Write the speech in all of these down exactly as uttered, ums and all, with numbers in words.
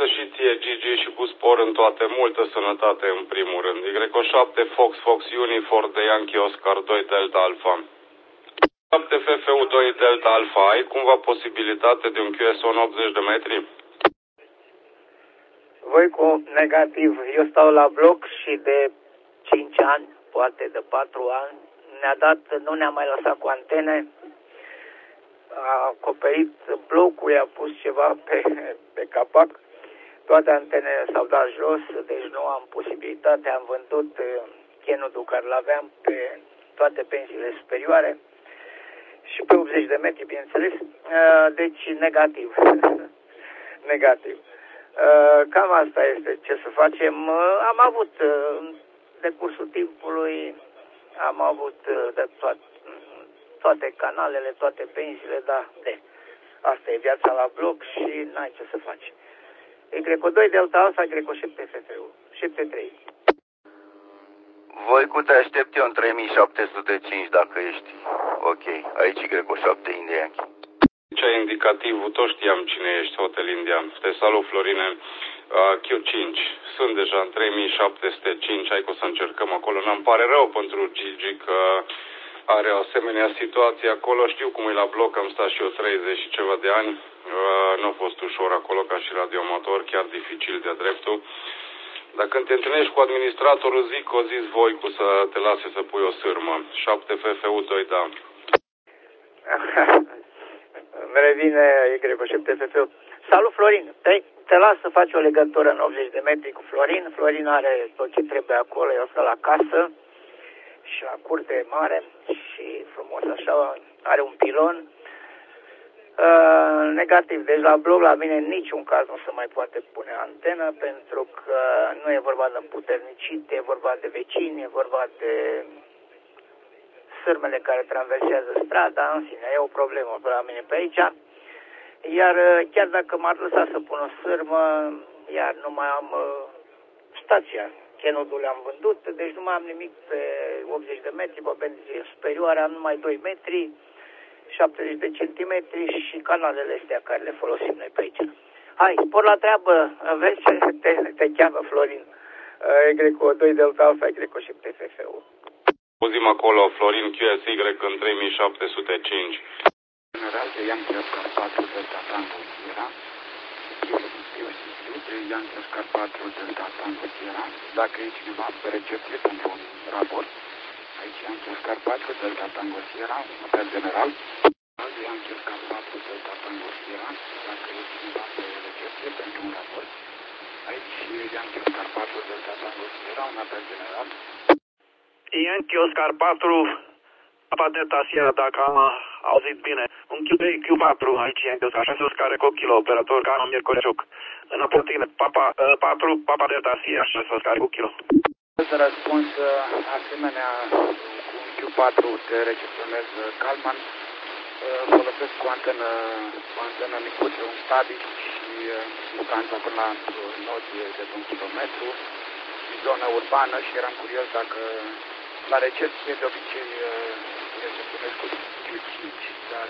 Și ție, Gigi, și cu spor în toate, multă sănătate în primul rând. Y șapte Fox, Fox Unifor de Yankee Oscar doi Delta Alpha. șapte F F U doi Delta Alpha, ai cumva posibilitate de un Q S O în optzeci de metri? Voi cu negativ, eu stau la bloc și de cinci ani, poate de patru ani, ne-a dat, nu ne-a mai lăsat cu antene, a acoperit blocul, i-a pus ceva pe, pe capac, toate antenele s-au dat jos, deci nu am posibilitate, am vândut chenudul care l-aveam pe toate pensiile superioare și pe optzeci de metri, bineînțeles, deci negativ, negativ. Cam asta este ce să facem. Am avut, în decursul timpului, am avut de toate, toate canalele, toate pensiile, dar de, asta e viața la bloc și n-ai ce să faci. Y doi Delta Alpha, Y șapte F F U, șapte trei. Voi cu te aștept eu în trei mii șapte sute cinci dacă ești ok. Aici Y șapte India Yankee. Ce indicativul, tot știam cine ești, Hotel India. Te salut, Florine. Q cinci. Sunt deja în trei mii șapte sute cinci, hai că o să încercăm acolo. N-mi pare rău pentru Gigi că are o asemenea situație acolo. Știu cum e la bloc, am stat și eu treizeci și ceva de ani. Nu a fost ușor acolo ca și radioamator, chiar dificil de-a dreptul. Dar când te întâlnești cu administratorul, zic, o zis voi cu să te lase să pui o sârmă. șapte F F U doi, da. Îmi revine Y șapte F F U. Salut, Florin! Te, te las să faci o legătură în optzeci de metri cu Florin. Florin are tot ce trebuie acolo, el stă la casă și la curte mare și frumos așa, are un pilon. Uh, negativ, deci la bloc la mine în niciun caz nu se mai poate pune antenă pentru că nu e vorba de împuternicit, e vorba de vecini, e vorba de sârmele care traversează strada, în sine, e o problemă la mine pe aici. Iar chiar dacă m-ar lăsa să pun o sârmă, iar nu mai am uh, stația, chenodul le-am vândut, deci nu mai am nimic pe optzeci de metri, pe benzie superioară, am numai doi metri, șaptezeci de centimetri și canalele astea care le folosim noi pe aici. Hai, spor la treabă, vezi ce te, te cheamă Florin, Y doi Delta Alpha, Y șapte F F U. Auzim acolo, Florin Q S Y în trei mii șapte sute cinci. General de Yankee Oscar patru Delta Tango Sierra, de Yankee Oscar patru Delta Tango Sierra, dacă e cineva pe recepție pentru un raport, aici Yankee Oscar patru Delta Tango Sierra, apel general, de Yankee Oscar patru Delta Tango Sierra, dacă e cineva pe recepție pentru un raport, aici Yankee Oscar patru Delta Tango Sierra, un apel general. Yankee Oscar patru, Papa Delta Sierra, dacă am auzit bine. Un Q trei Q patru, aici Yankee Oscar șase, Oscar Eco Kilo, operator Cano Miercoreșuc. Înapoi tine, Papa uh, patru, Papa Delta Sierra șase, Oscar Eco Kilo. Să răspuns, asemenea, cu un Q patru te recepționez Calman, folosesc cu antenă, cu antenă micuță, un static și distanța până la noti de un kilometru, zonă urbană și eram curios dacă la recepție de obicei recepționez cu Q cinci, dar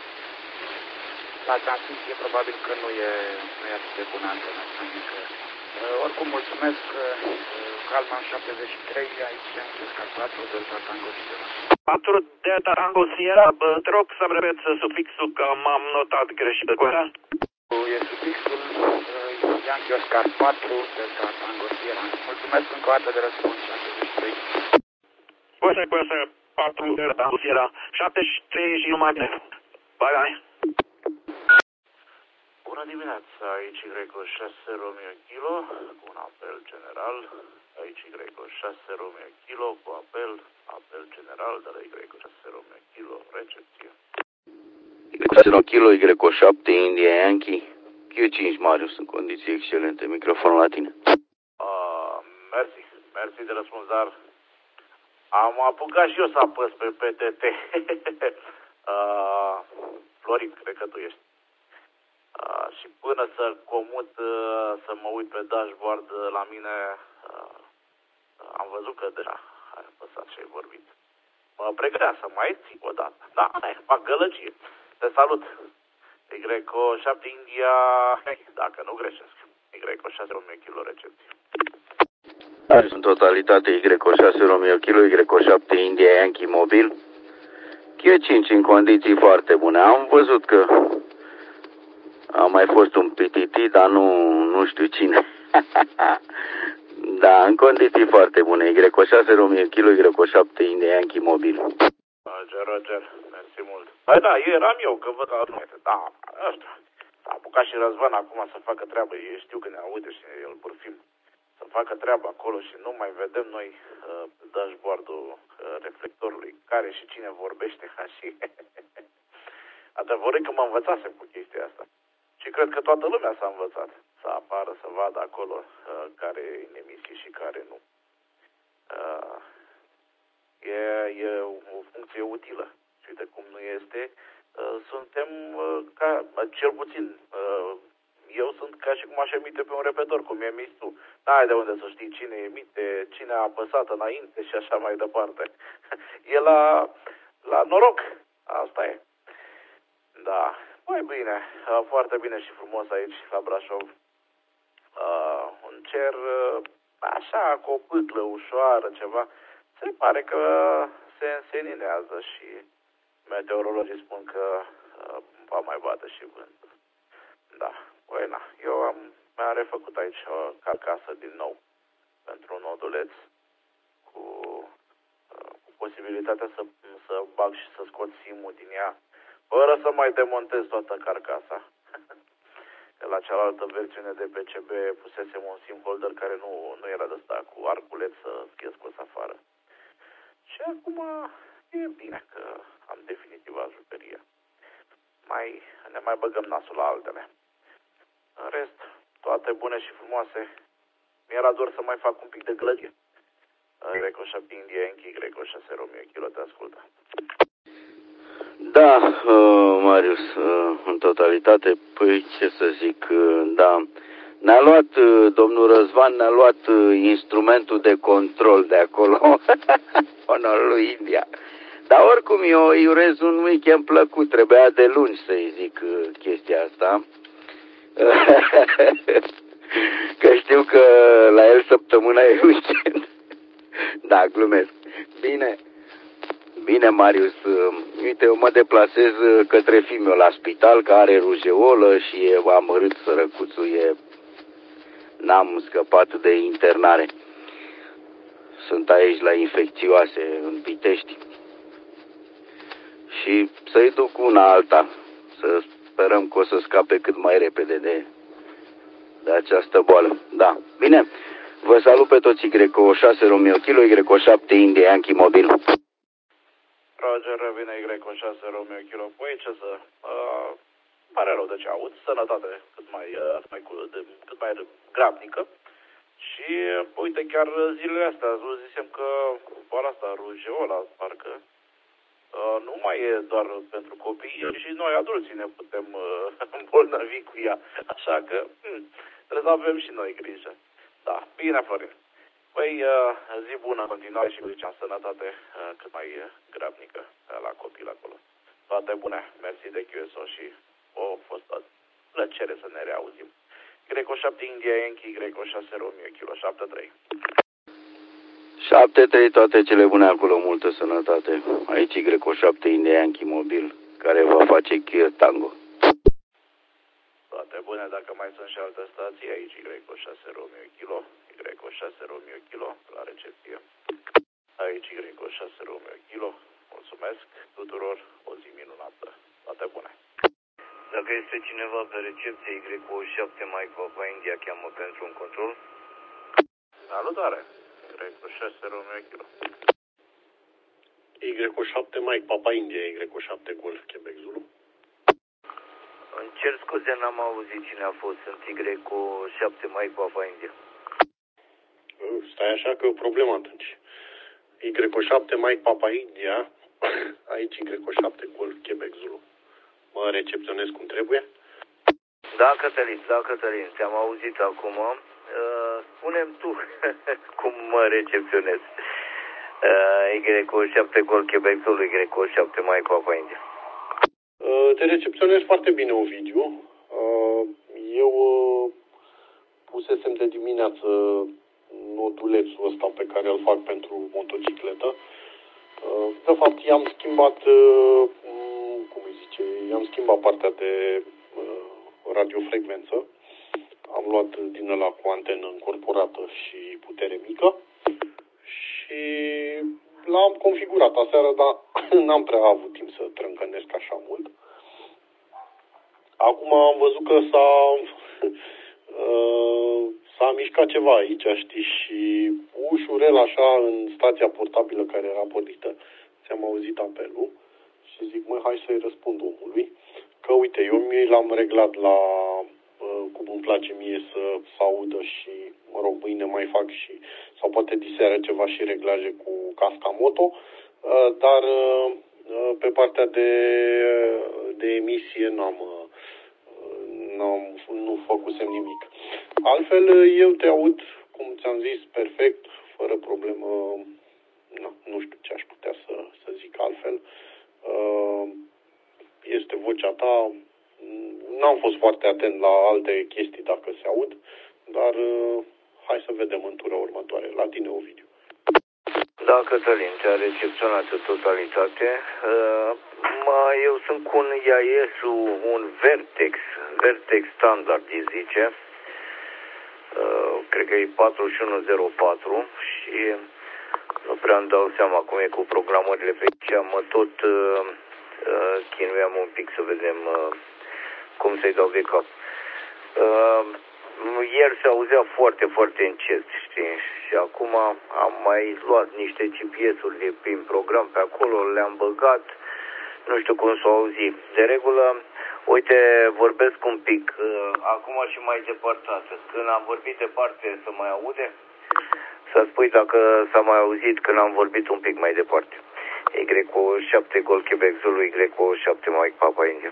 la transmisie probabil că nu e, nu e atât de bună antena. Adică, oricum mulțumesc, Calman șaptezeci și trei, aici am Oscar patru Delta Tango Sierra. patru Delta Tango Sierra, te rog să-mi repeți sufixul că m-am notat greșit pe coada. E sufixul Yankee Oscar patru Delta Tango Sierra. Mulțumesc încă o dată de răspuns șaptezeci și trei. Păi să patru Delta Tango Sierra, șaptezeci și trei și numai bine. Bye, bye. Bună dimineața, aici Y șase Romeo Kilo, cu un apel general, aici Y șase Romeo Kilo, cu apel, apel general, de la Y șase Romeo Kilo, recepție. Y șase Romeo Kilo, Y șapte India Yankee, Q cinci Marius, în condiții excelente, microfonul la tine. Uh, mersi, mersi de răspuns, dar am apucat și eu să apăs pe P T T. uh, Florin, cred că tu ești. Uh, și până să comut, uh, să mă uit pe dashboard uh, la mine, uh, uh, am văzut că deja ai apăsat și ai vorbit. Mă pregăteam să mai ții o dată. Da, hai, fac gălăgie. Te salut. Y șapte India, dacă nu greșesc. Y kilo recepție. În totalitate Y șase Romeo Kilo, Y șapte India Yankee mobil. Q cinci în condiții foarte bune. Am văzut că a mai fost un P T T, dar nu, nu știu cine. Da, în condiții foarte bune. Y șase Romeo Kilo, Y șapte India Yankee mobil. Roger, Roger, mersi mult. Păi da, eram eu, că văd că nu este. Da, ăsta. S-a apucat și Răzvan acum să facă treabă. Eu știu că ne aude și el purfim. Să facă treabă acolo și nu mai vedem noi uh, dashboard-ul uh, reflectorului, care și cine vorbește. Și adevărul că mă învățasem cu chestia asta. Și cred că toată lumea s-a învățat să apară, să vadă acolo uh, care e în emisie și care nu. Uh, e, e o funcție utilă. Și uite cum nu este, uh, suntem uh, ca, cel puțin, uh, eu sunt ca și cum aș emite pe un repetitor, cum emiți tu. N-ai de unde să știi cine emite, cine a apăsat înainte și așa mai departe. E la, la noroc. Asta e. Da. Mai bine. Foarte bine și frumos aici la Brașov. Uh, un cer uh, așa, cu o pâclă ușoară, ceva. Se pare că se înseninează și meteorologii spun că uh, va mai bate și vânt. Da. Păi, na. Eu am, mi-am refăcut aici o carcasă din nou pentru un noduleț cu, uh, cu posibilitatea să, să bag și să scot simul din ea fără să mai demontez toată carcasa. La cealaltă versiune de P C B pusesem un sim holder care nu, nu era de ăsta cu arculeț să fie scos afară. Și acum e bine că am definitivat jucăria. Mai, ne mai băgăm nasul la altele. În rest, toate bune și frumoase. Mi-era dor să mai fac un pic de glăgie. Y șapte India Yankee, Y șase Romeo Kilo, te ascultă. Da, uh, Marius, uh, în totalitate, păi ce să zic, uh, da, ne-a luat, uh, domnul Răzvan ne-a luat uh, instrumentul de control de acolo, onorul lui India. Dar oricum eu îi urez un weekend plăcut, trebuia de lungi să-i zic uh, chestia asta. Că știu că la el săptămâna e weekend. Da, glumesc. Bine. Bine, Marius, uite, eu mă deplasez către fiul la spital, că are rujeolă și e amărât sărăcuțul, e... N-am scăpat de internare. Sunt aici la infecțioase, în Pitești. Și să-i duc una alta, să sperăm că o să scape cât mai repede de, de această boală. Da, bine, vă salut pe toți. Y șase Romeo Kilo, Y șapte India Yankee mobil. Roger, revine Y șase Romeo Kilo. Păi ce să... Uh, pare rău de ce aud. Sănătate cât mai, uh, mai, de, cât mai grabnică. Și uh, uite, chiar zilele astea zisem că boala asta, rujeola, parcă, uh, nu mai e doar pentru copii, și noi adulții ne putem uh, îmbolnăvi cu ea. Așa că hmm, trebuie să avem și noi grijă. Da, bine, Florin. Păi, zi bună în continuare și ziceam sănătate cât mai grabnică la copil acolo. Toate bune, mersi de Q S O și o fost o plăcere să ne reauzim. Y șapte India Yankee, Y șase Romeo Kilo, șapte trei. șapte trei, toate cele bune acolo, multă sănătate. Aici Y șapte India Yankee mobil, care va face Kia Tango. Toate bune, dacă mai sunt și alte stații, aici Y șase Romeo Kilo, Y șase Romeo Kilo, la recepție. Aici Y șase Romeo Kilo, mulțumesc tuturor, o zi minunată, toate bune. Dacă este cineva pe recepție, Y șapte Mike Papa India cheamă pentru un control. Salutare, Y șase Romeo Kilo. Y șapte Mike Papa India, Y șapte Golf Quebec Zulu. Îmi cer scuze, n-am auzit cine a fost. Sunt Y șapte Mike Papa India. Stai așa că e o problemă atunci. Y șapte Mike Papa India, aici Y șapte Golf Quebec Zulu. Mă recepționez cum trebuie? Da, Cătălin, da, Cătălin, te-am auzit acum. Uh, spune-mi tu cum mă recepționez. Uh, Y șapte Golf Quebec Zulu, Y șapte Mike Papa India. Te recepționez foarte bine, Ovidiu. Eu adusesem de dimineață nodulețul ăsta pe care îl fac pentru motocicletă. De fapt, i-am schimbat, cum îi zice, i-am schimbat partea de radiofrecvență. Am luat din ăla cu antenă încorporată și putere mică și l-am configurat aseară, dar n-am prea avut timp să trâncănesc așa mult. Acum am văzut că s-a, s-a mișcat ceva aici, știi, și ușurel așa în stația portabilă care era pornită, ți-am auzit apelul și zic, măi, hai să-i răspund omului, că uite, eu mi l-am reglat la cum îmi place mie să se audă și, mă rog, mâine mai fac și, sau poate diseară ceva și reglaje cu casca moto, dar pe partea de, de emisie n-am, n-am, nu făcusem nimic. Altfel, eu te aud, cum ți-am zis, perfect, fără problemă, nu, nu știu ce aș putea să, să zic altfel. Este vocea ta. N-am fost foarte atent la alte chestii dacă se aud, dar uh, hai să vedem în tura următoare. La tine, Ovidiu. Da, Cătălin, te-a recepționat în totalitate. Uh, mă, eu sunt cu un I A S, un Vertex, Vertex standard, îi zice. Uh, cred că e patru unu zero patru și nu prea îmi dau seama cum e cu programările pe aici. Mă tot uh, uh, chinuiam un pic să vedem uh, cum să-i dau de cap. Uh, ieri se auzea foarte, foarte încet, știi? Și acum am mai luat niște G P S-uri de prin program pe acolo, le-am băgat, nu știu cum s-au auzit. De regulă, uite, vorbesc un pic, uh, acum și mai depărtată. Când am vorbit departe, să mai aude? Să spui dacă s-a mai auzit când am vorbit un pic mai departe. Y șapte Golf Quebec Zulu, Y șapte Mike Papa India.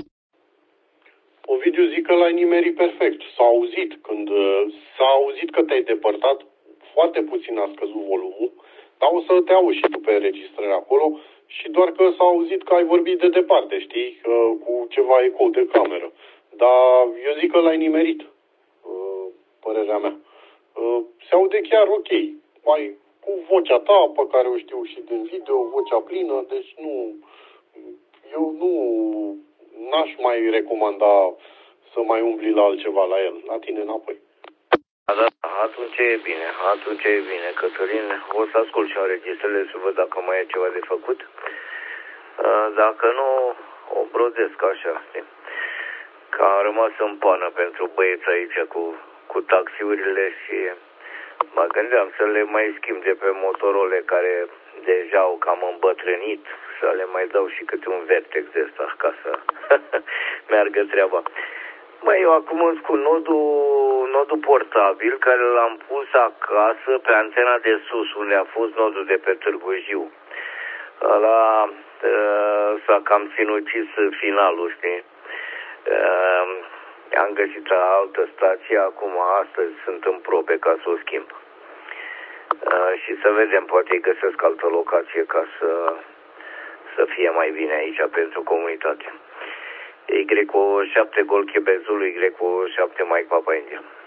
Ovidiu, zic că l-ai nimerit perfect. S-a auzit când s-a auzit că te-ai depărtat, foarte puțin a scăzut volumul, dar o să te auzi și tu pe înregistrare acolo și doar că s-a auzit că ai vorbit de departe, știi, cu ceva ecou de cameră. Dar eu zic că l-ai nimerit, părerea mea. Se aude chiar ok. Mai cu vocea ta, pe care o știu și din video, vocea plină, deci nu, eu nu... n-aș mai recomanda să mai umbli la altceva la el, la tine înapoi. Da, da, atunci e bine, atunci e bine, Cătălin. O să ascult și înregistrele să văd dacă mai e ceva de făcut. Dacă nu, o brodesc așa, știi? Că am rămas în pană pentru băieți aici cu, cu taxiurile și mă gândeam să le mai schimb de pe motorole care deja au cam îmbătrânit, să le mai dau și câte un Vertex de ăsta ca să meargă treaba. Măi, eu acum sunt cu nodul, nodul portabil care l-am pus acasă pe antena de sus, unde a fost nodul de pe Târgu Jiu. Ăla uh, s-a cam sinucis finalul, știi? Uh, am găsit la altă stație, acum astăzi sunt în probe ca să o schimb. Uh, și să vedem, poate îi găsesc altă locație ca să, să fie mai bine aici pentru comunitate. Y șapte Golf Quebec Zulu, Y șapte Mike Papa India.